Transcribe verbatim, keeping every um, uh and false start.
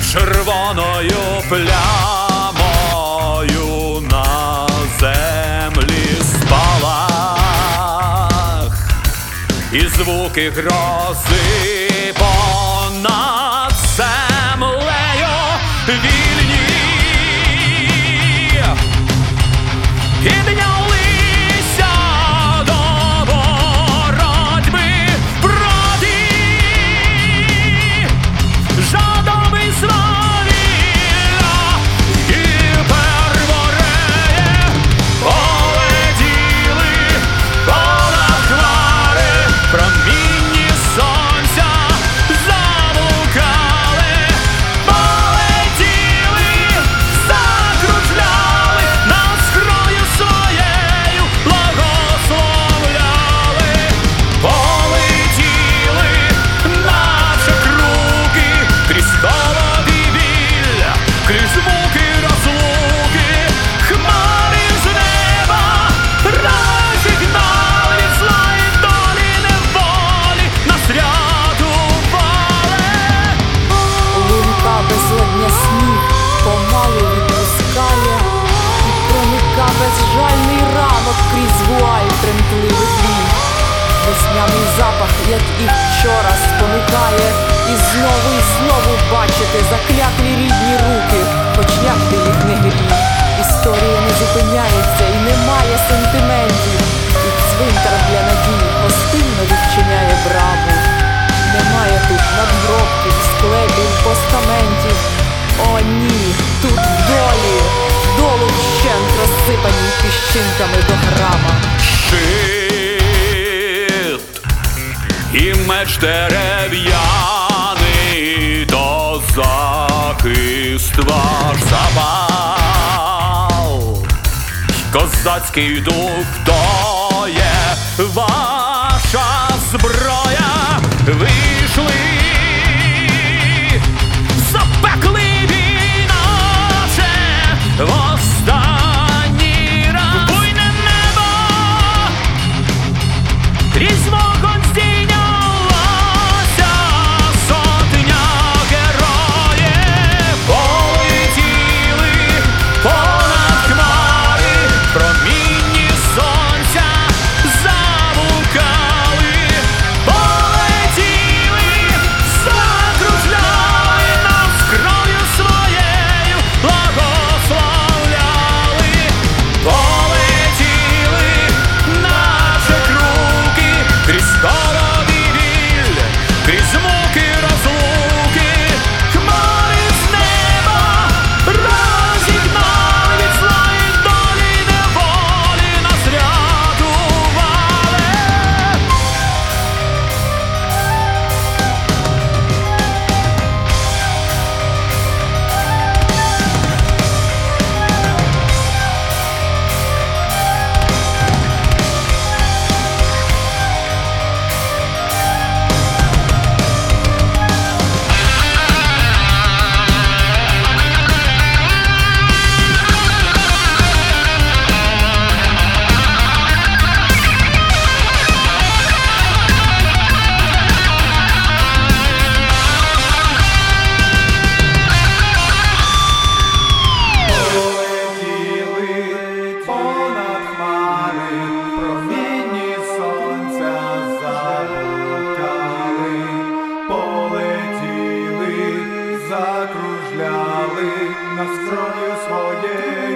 червоною плямою на землі спалах, і звуки грози понад землею вільні. Піднялися до боротьби проти жадоби свавілля і первореє. Полетіли понад хмари, промінні сонця заблукали. Полетіли, закружляли, нас кров'ю своєю благословляли. Полетіли, наче круги, крізь холод і біль, крізь муки розлуки. Хмари з неба розігнали від зла і долі неволі, нас рятували. Лунка безодня сніг помалу відпускає, і проника безжальний ранок крізь вуаль тремтливих вій. Весняний запах, як і вчора, спонукає, і знову і знову бачити закляклі рідні руки, хоч як ти їх не грій. Історія не зупиняється і немає сентиментів, і цвинтар для надій гостинно відчиняє браму. Немає тут надгробків, склепів, постаментів. О ні, тут долі, долу вщент розсипані піщинками до храма. Щит і меч дерев'яний, то захист ваш запал. Козацький дух то є ваша зброя. Вийшли, запекли наче в останній раз. Буйне небо крізь вогонь здійнялася сотня героїв. Полетіли понад хмари, промінні сонця заблукали. Полетіли, закружляли, нас кров'ю своєю благословляли. Полетіли, наче круги, крізь холод і біль, крізь муки розлуки. Хмари з неба розігнали від зла і долі неволі, нас рятували. Полетіли понад хмари, промінні сонця заблукали. Полетіли, закружляли, нас кров'ю своєю